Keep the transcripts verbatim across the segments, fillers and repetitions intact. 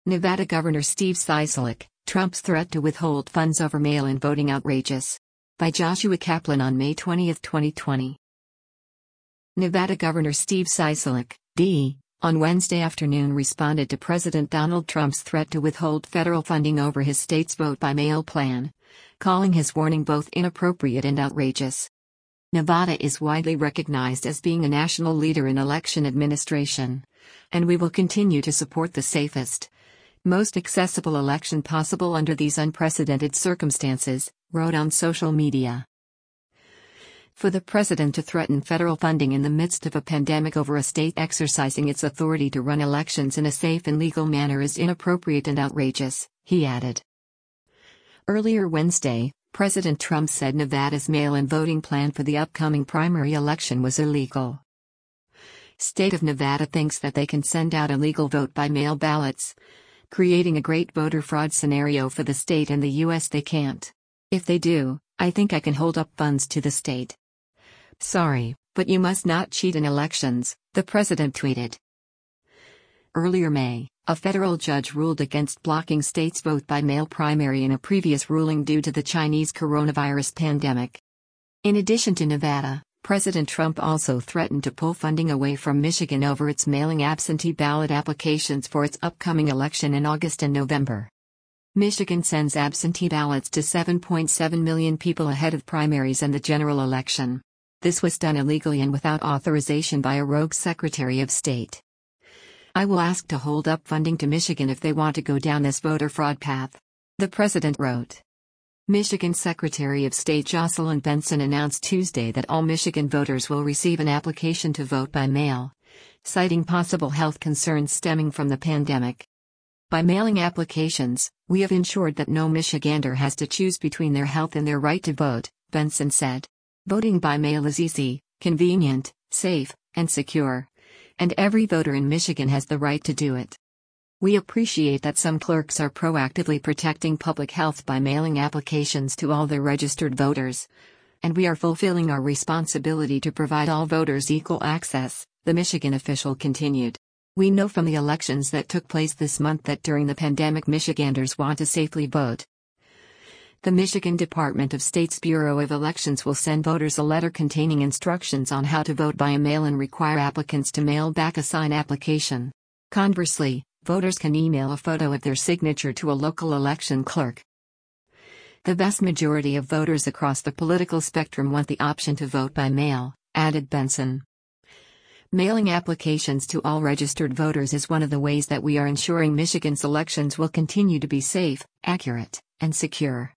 Nevada Governor Steve Sisolak, Trump's threat to withhold funds over mail-in voting outrageous. By Joshua Kaplan on May twentieth, twenty twenty. Nevada Governor Steve Sisolak, D., on Wednesday afternoon responded to President Donald Trump's threat to withhold federal funding over his state's vote-by-mail plan, calling his warning both inappropriate and outrageous. Nevada is widely recognized as being a national leader in election administration, and we will continue to support the safest, most accessible election possible under these unprecedented circumstances, wrote on social media. For the president to threaten federal funding in the midst of a pandemic over a state exercising its authority to run elections in a safe and legal manner is inappropriate and outrageous, he added. Earlier Wednesday, President Trump said Nevada's mail-in voting plan for the upcoming primary election was illegal. State of Nevada thinks that they can send out illegal vote-by-mail ballots, creating a great voter fraud scenario for the state and the U S They can't. If they do, I think I can hold up funds to the state. Sorry, but you must not cheat in elections, the president tweeted. Earlier May, a federal judge ruled against blocking states' vote-by-mail primary in a previous ruling due to the Chinese coronavirus pandemic. In addition to Nevada, President Trump also threatened to pull funding away from Michigan over its mailing absentee ballot applications for its upcoming election in August and November. Michigan sends absentee ballots to seven point seven million people ahead of primaries and the general election. This was done illegally and without authorization by a rogue Secretary of State. I will ask to hold up funding to Michigan if they want to go down this voter fraud path, the president wrote. Michigan Secretary of State Jocelyn Benson announced Tuesday that all Michigan voters will receive an application to vote by mail, citing possible health concerns stemming from the pandemic. By mailing applications, we have ensured that no Michigander has to choose between their health and their right to vote, Benson said. Voting by mail is easy, convenient, safe, and secure, and every voter in Michigan has the right to do it. We appreciate that some clerks are proactively protecting public health by mailing applications to all their registered voters, and we are fulfilling our responsibility to provide all voters equal access, the Michigan official continued. We know from the elections that took place this month that during the pandemic Michiganders want to safely vote. The Michigan Department of State's Bureau of Elections will send voters a letter containing instructions on how to vote by mail and require applicants to mail back a signed application. Conversely, voters can email a photo of their signature to a local election clerk. The vast majority of voters across the political spectrum want the option to vote by mail, added Benson. Mailing applications to all registered voters is one of the ways that we are ensuring Michigan's elections will continue to be safe, accurate, and secure.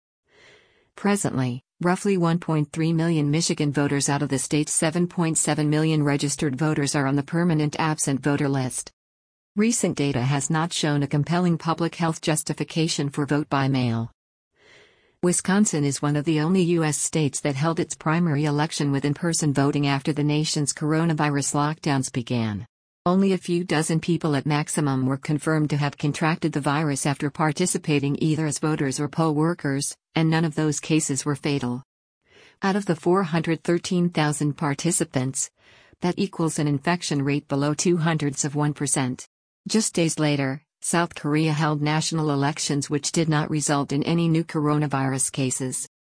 Presently, roughly one point three million Michigan voters out of the state's seven point seven million registered voters are on the permanent absent voter list. Recent data has not shown a compelling public health justification for vote by mail. Wisconsin is one of the only U S states that held its primary election with in-person voting after the nation's coronavirus lockdowns began. Only a few dozen people at maximum were confirmed to have contracted the virus after participating either as voters or poll workers, and none of those cases were fatal. Out of the four hundred thirteen thousand participants, that equals an infection rate below two hundredths of one percent. Just days later, South Korea held national elections which did not result in any new coronavirus cases.